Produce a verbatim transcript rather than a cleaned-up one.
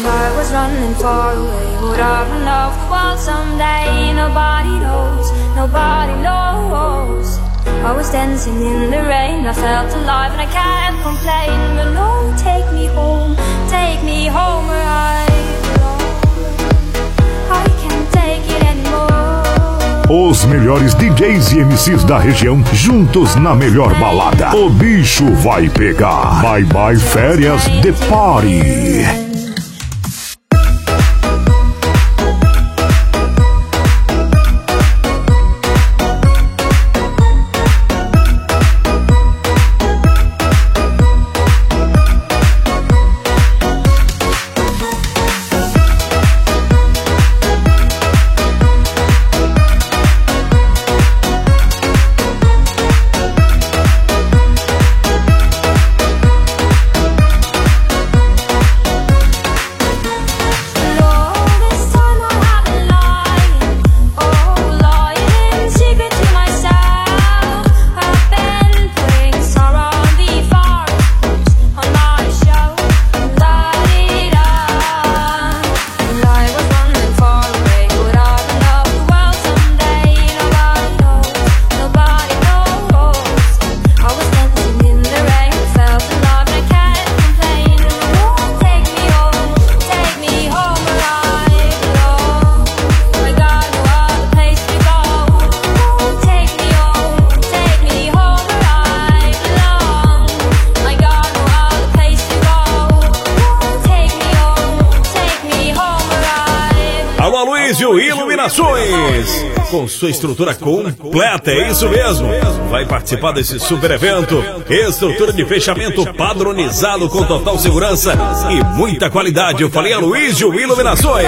I was running far away, would I run off the world someday? Nobody knows, nobody knows. I was dancing in the rain, I felt alive and I can't complain. But no, take me home, take me home where I belong. I can't take it anymore. Os melhores D Js e M Cs da região juntos na melhor balada. O bicho vai pegar. Bye bye férias The Party. Iluminações, com sua estrutura completa, é isso mesmo. Vai participar desse super evento. Estrutura de fechamento padronizado com total segurança e muita qualidade. Eu falei Aloysio Iluminações.